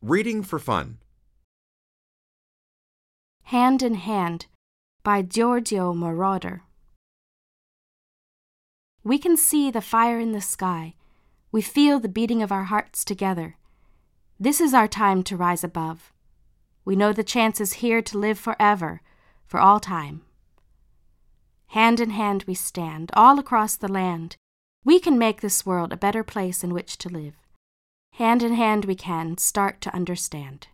Reading for Fun. Hand in Hand by Giorgio Moroder. We can see the fire in the sky. We feel the beating of our hearts together. This is our time to rise above. We know the chance is here to live forever, for all time. Hand in hand we stand, all across the land. We can make this world a better place in which to live. Hand in hand we can start to understand.